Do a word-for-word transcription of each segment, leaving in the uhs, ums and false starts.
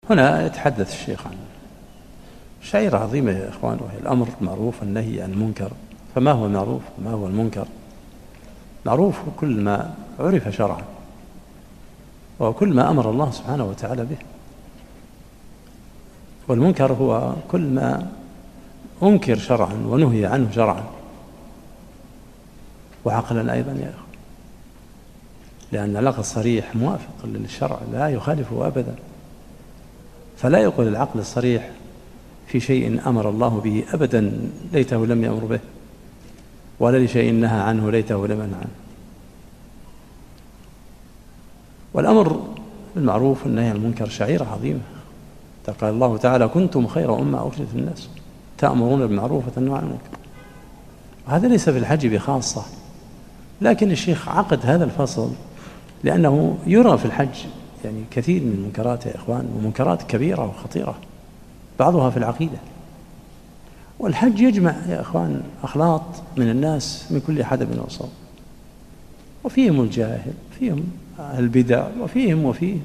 هنا يتحدث الشيخ عن شعيرة عظيمة يا إخوان، وهي الأمر بالمعروف والنهي عن المنكر. فما هو المعروف وما هو المنكر؟ معروف كل ما عرف شرعا، وكل ما أمر الله سبحانه وتعالى به. والمنكر هو كل ما أنكر شرعا ونهي عنه شرعا وعقلا أيضا يا أخوان، لأن العقل الصريح موافق للشرع لا يخالفه أبدا. فلا يقول العقل الصريح في شيء أمر الله به أبدا ليته لم يأمر به، ولا لشيء نهى عنه ليته لم ينهى عنه. والأمر بالمعروف والنهي عن المنكر شعيرة عظيمة. قال الله تعالى: كنتم خير أمة أخرجت للناس تأمرون بالمعروف وتنهون عن المنكر. وهذا ليس في الحج بخاصة، لكن الشيخ عقد هذا الفصل لأنه يرى في الحج يعني كثير من المنكرات يا إخوان، ومنكرات كبيرة وخطيرة، بعضها في العقيدة. والحج يجمع يا إخوان أخلاط من الناس من كل حدب وصوب، وفيهم الجاهل، فيهم البدع، وفيهم وفيهم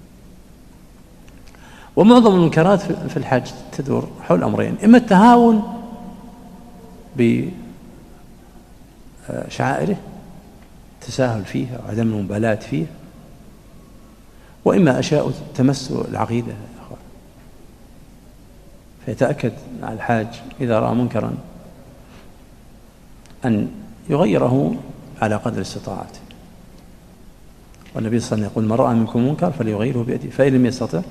ومعظم المنكرات في الحج تدور حول أمرين: إما التهاون بشعائره، التساهل فيها وعدم المبالاة فيها، وإما أشياء تمس العقيدة يا أخوان. فيتأكد مع الحاج إذا رأى منكرا أن يغيره على قدر استطاعته. والنبي صلى الله عليه وسلم يقول: من رأى منكم منكر فليغيره بيده، فإن لم يستطع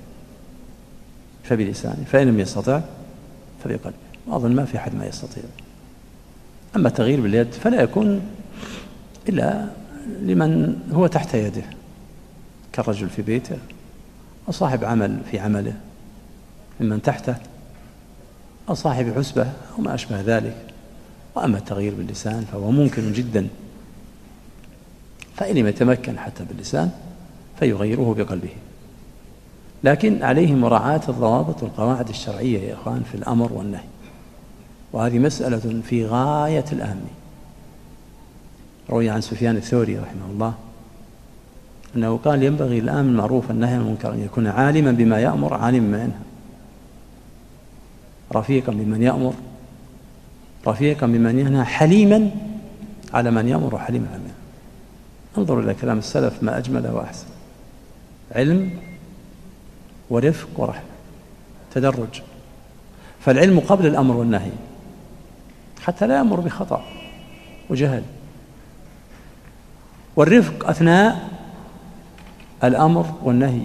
فبلسانه، فإن لم يستطع فبقلبه. وأظن ما في أحد ما يستطيع. أما التغيير باليد فلا يكون إلا لمن هو تحت يده، كالرجل في بيته أو صاحب عمل في عمله ممن تحته أو صاحب حسبة أو ما أشبه ذلك. وأما التغيير باللسان فهو ممكن جدا، فإن لم يتمكن حتى باللسان فيغيره بقلبه. لكن عليه مراعاة الضوابط والقواعد الشرعية يا إخوان في الأمر والنهي، وهذه مسألة في غاية الأهمية. روي عن سفيان الثوري رحمه الله أنه قال: ينبغي الآمر بالمعروف والنهي عن المنكر أن يكون عالما بما يأمر عالما بما ينهى، رفيقا بمن يأمر رفيقا بمن ينهى، حليما على من يأمر وحليما على من ينهى. انظروا إلى كلام السلف ما أجمله وأحسن: علم ورفق ورحمة، تدرج. فالعلم قبل الأمر والنهي حتى لا يأمر بخطأ وجهل، والرفق أثناء الأمر والنهي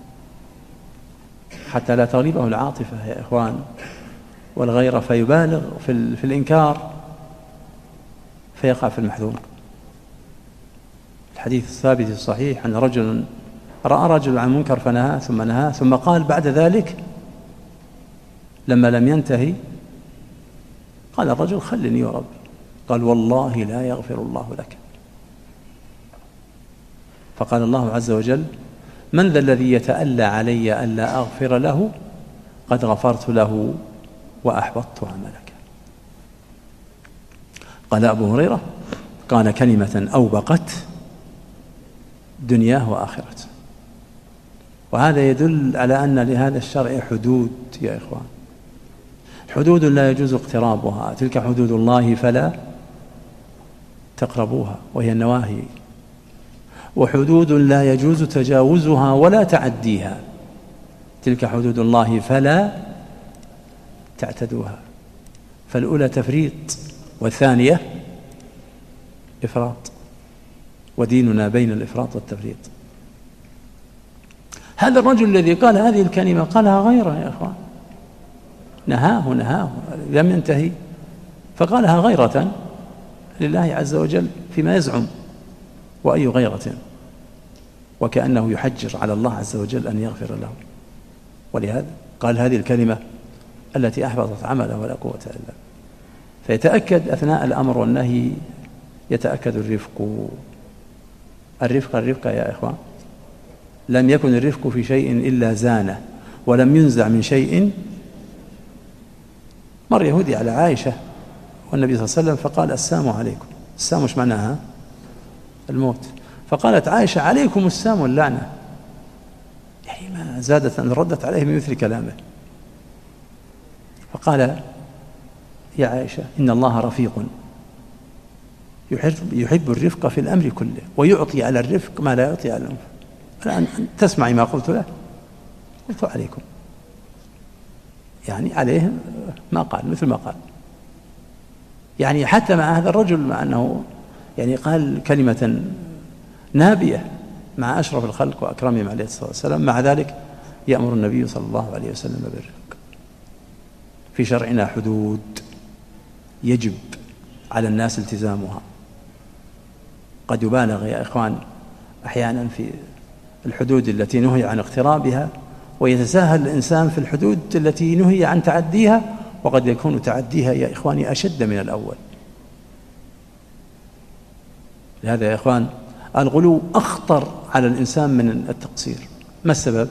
حتى لا تغلبه العاطفة يا إخوان والغيرة فيبالغ في, في الإنكار فيقع في المحذور. الحديث الثابت الصحيح أن رجل رأى رجل عن منكر فنهاه ثم نهاه ثم قال بعد ذلك لما لم ينتهي قال الرجل: خلني يا ربي. قال: والله لا يغفر الله لك. فقال الله عز وجل: من ذا الذي يتألى علي ألا أغفر له؟ قد غفرت له وأحبطت عملك. قال أبو هريرة: قال كلمة أوبقت دنياه وآخرته. وهذا يدل على أن لهذا الشرع حدود يا إخوان، حدود لا يجوز اقترابها. تلك حدود الله فلا تقربوها، وهي النواهي. وحدود لا يجوز تجاوزها ولا تعديها، تلك حدود الله فلا تعتدوها. فالأولى تفريط، والثانية إفراط، وديننا بين الإفراط والتفريط. هذا الرجل الذي قال هذه الكلمة قالها غيره يا أخوان، نهاه نهاه لم ينتهي فقالها غيرة لله عز وجل فيما يزعم. وأي غيرة، وكأنه يحجر على الله عز وجل أن يغفر له. ولهذا قال هذه الكلمة التي أحبطت عمله ولا قوة إلا بالله. فيتأكد أثناء الأمر والنهي، يتأكد الرفق الرفق الرفق يا إخوان. لم يكن الرفق في شيء إلا زانه، ولم ينزع من شيء. مر يهودي على عائشة والنبي صلى الله عليه وسلم فقال: السلام عليكم. السلام مش معناها الموت. فقالت عائشة: عليكم السلام واللعنة. يعني ما زادت أن ردت عليه بمثل كلامه. فقال يا عائشة إن الله رفيق يحب, يحب الرفق في الأمر كله ويعطي على الرفق ما لا يعطي على الأنف. الآن تسمعي ما قلت له؟ قلت عليكم، يعني عليه ما قال مثل ما قال. يعني حتى مع هذا الرجل، مع أنه يعني قال كلمة نابية مع أشرف الخلق وأكرمهم عليه الصلاة والسلام، مع ذلك يأمر النبي صلى الله عليه وسلم بالرفق. في شرعنا حدود يجب على الناس التزامها. قد يبالغ يا إخوان أحيانا في الحدود التي نهي عن اقترابها، ويتساهل الإنسان في الحدود التي نهي عن تعديها، وقد يكون تعديها يا إخواني أشد من الأول. لهذا يا إخوان الغلو أخطر على الإنسان من التقصير. ما السبب؟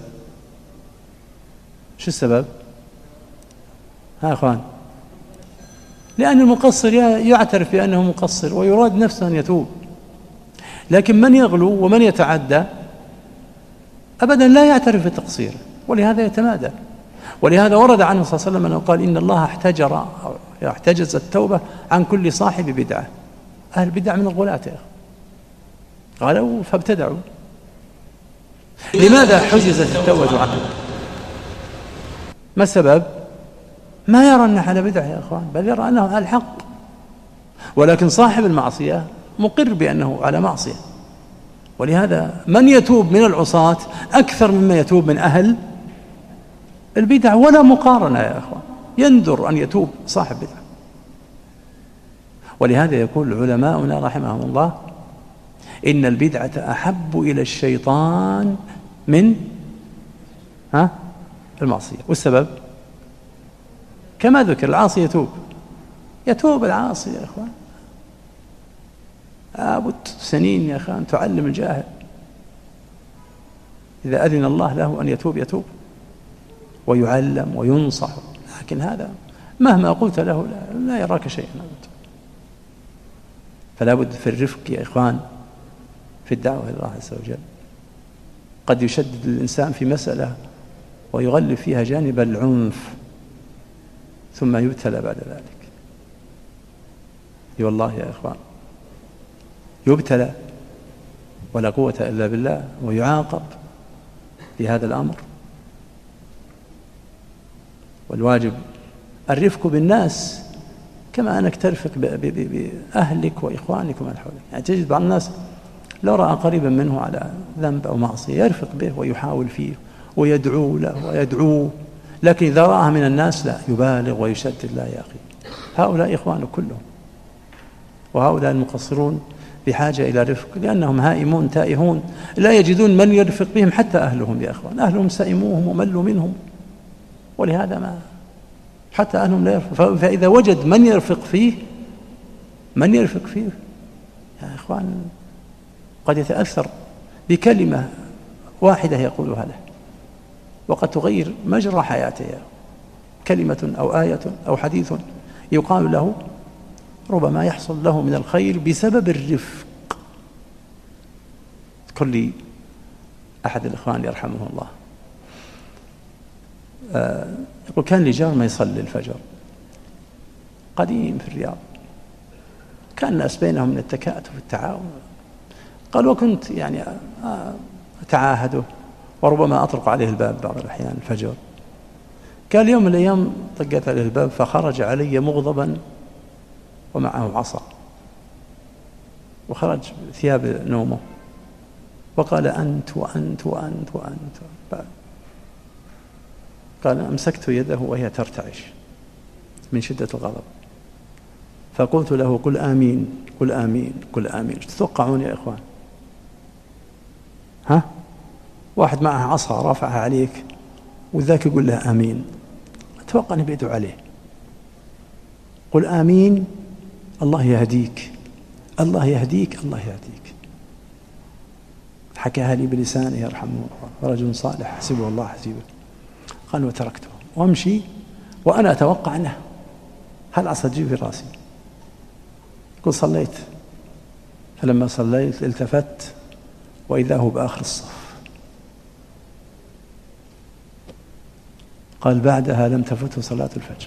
شو السبب؟ ها إخوان، لأن المقصر يعترف بأنه مقصر ويراد نفسه أن يتوب، لكن من يغلو ومن يتعدى أبدا لا يعترف بتقصيره، ولهذا يتمادى. ولهذا ورد عنه صلى الله عليه وسلم أنه قال إن الله احتجر أو احتجز التوبة عن كل صاحب بدعة. أهل البدع من الغلاة يا أخي، قالوا فابتدعوا. لماذا حجزت التوبة عنه؟ ما السبب؟ ما يرى أنه على بدعة يا أخوان، بل يرى أنه على الحق. ولكن صاحب المعصية مقر بأنه على معصية. ولهذا من يتوب من العصاة أكثر مما يتوب من أهل البدع، ولا مقارنة يا أخوان. يندر أن يتوب صاحب بدعة. ولهذا يقول علماؤنا رحمهم الله إن البدعة أحب إلى الشيطان من ها المعصية. والسبب كما ذكر، العاصي يتوب يتوب العاصي يا أخوان. لابد سنين يا أخوان تعلم الجاهل. إذا أذن الله له أن يتوب يتوب ويعلم وينصح، لكن هذا مهما قلت له لا, لا يراك شيئا. فلا بد في الرفق يا إخوان في الدعوة إلى الله عز وجل. قد يشدد الإنسان في مسألة ويغلب فيها جانب العنف، ثم يبتلى بعد ذلك. اي والله يا إخوان يبتلى ولا قوة إلا بالله، ويعاقب في هذا الأمر. والواجب الرفق بالناس كما أنك ترفق بأهلك وإخوانك ومن حولك. يعني تجد بعض الناس لو رأى قريبا منه على ذنب أو معصية يرفق به ويحاول فيه ويدعو له ويدعوه، لكن إذا رآها من الناس لا يبالغ ويشدد. لا يا أخي، هؤلاء إخوانك كلهم، وهؤلاء المقصرون بحاجة إلى رفق، لأنهم هائمون تائهون لا يجدون من يرفق بهم، حتى أهلهم يا أخوان أهلهم سئموهم وملوا منهم، ولهذا ما حتى أهلهم لا يرفق. فإذا وجد من يرفق فيه من يرفق فيه يا إخوان قد يتأثر بكلمة واحدة يقولها له وقد تغير مجرى حياته. كلمة أو آية أو حديث يقال له ربما يحصل له من الخير بسبب الرفق. كل أحد الإخوان يرحمه الله يقول كان لي جار ما يصلي الفجر، قديم في الرياض، كان الناس بينهم من التكاتف والتعاون. قال وكنت يعني أتعاهده وربما أطرق عليه الباب بعض الأحيان الفجر. قال يوم من الأيام طقت عليه الباب فخرج علي مغضبا ومعه عصا، وخرج ثياب نومه وقال أنت وأنت وأنت وأنت. قال أمسكت يده وهي ترتعش من شدة الغضب، فقلت له قل آمين قل آمين قل آمين. تتوقعون يا إخوان؟ ها واحد معه عصا رافعها عليك وذاك يقول له آمين، أتوقع أن بيدعو عليه. قل آمين الله يهديك الله يهديك الله يهديك. حكاها لي بلسانه يرحمه الله، رجل صالح حسبه الله حسيبه. قال وتركته وامشي وأنا أتوقع أنه هالعصا تجي في راسي. قل صليت، فلما صليت التفت وإذا هو بآخر الصف قال بعدها لم تفته صلاة الفجر،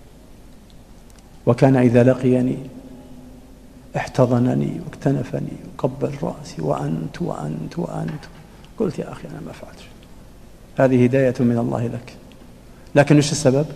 وكان إذا لقيني احتضنني واكتنفني وقبل رأسي وأنت وأنت وأنت. قلت يا أخي أنا ما فعلت، هذه هداية من الله لك. لكن وش السبب؟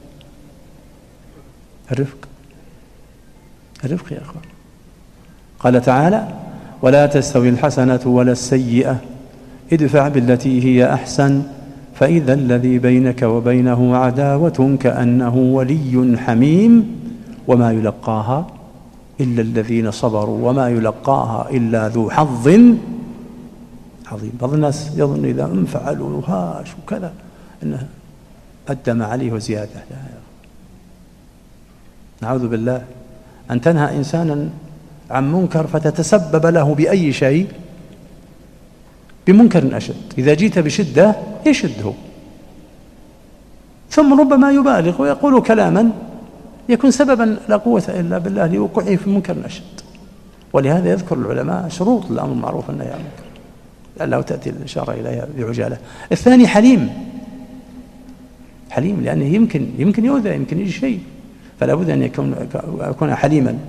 الرفق، الرفق يا أخوان. قال تعالى ولا تستوي الحسنة ولا السيئة ادفع بالتي هي أحسن فإذا الذي بينك وبينه عداوة كأنه ولي حميم وما يلقاها إلا الذين صبروا وما يلقاها إلا ذو حظ عظيم. بعض الناس يظن إذا انفعلوا وهاش وكذا إنه أدى ما عليه وزيادة. لا يا نعوذ بالله أن تنهى إنسانا عن منكر فتتسبب له بأي شيء بمنكر أشد. إذا جيت بشدة يشده، ثم ربما يبالغ ويقول كلاما يكون سببا لا قوة إلا بالله لوقوعه في منكر أشد. ولهذا يذكر العلماء شروط الأمر بالمعروف والنهي عن المنكر لعله تأتي الإشارة إليها بعجالة. الثاني حليم، حليم لأنه يمكن يمكن يؤذى، يمكن يجي شيء، فلا بد أن يكون يكون حليما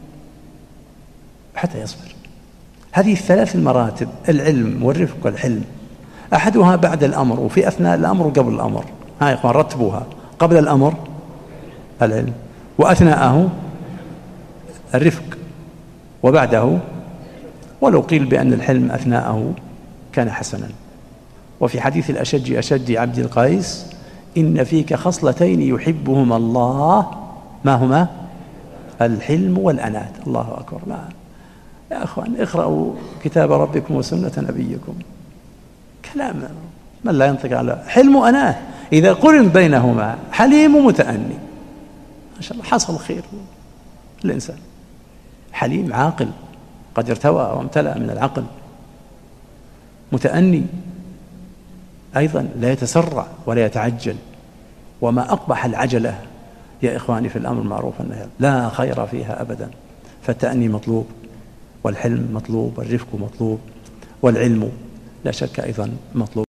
حتى يصبر. هذه الثلاث المراتب، العلم والرفق والحلم، أحدها بعد الأمر وفي أثناء الأمر وقبل الأمر. ها يا إخوان رتبوها: قبل الأمر العلم، وأثناءه الرفق، وبعده ولو قيل بأن الحلم أثناءه كان حسنا. وفي حديث الأشج أشج عبد القيس إن فيك خصلتين يحبهما الله، ما هما؟ الحلم والأنات. الله أكبر. ما يا أخوان اقرأوا كتاب ربكم وسنة نبيكم، كلام من لا ينطق على حلم وأناه. إذا قرن بينهما حليم ومتأني ما شاء الله حصل خير الإنسان. حليم عاقل قد ارتوى وامتلأ من العقل، متأني أيضا لا يتسرع ولا يتعجل. وما أقبح العجلة يا إخواني في الأمر المعروف والنهي لا خير فيها أبدا. فالتأني مطلوب، والحلم مطلوب، والرفق مطلوب، والعلم لا شك أيضا مطلوب.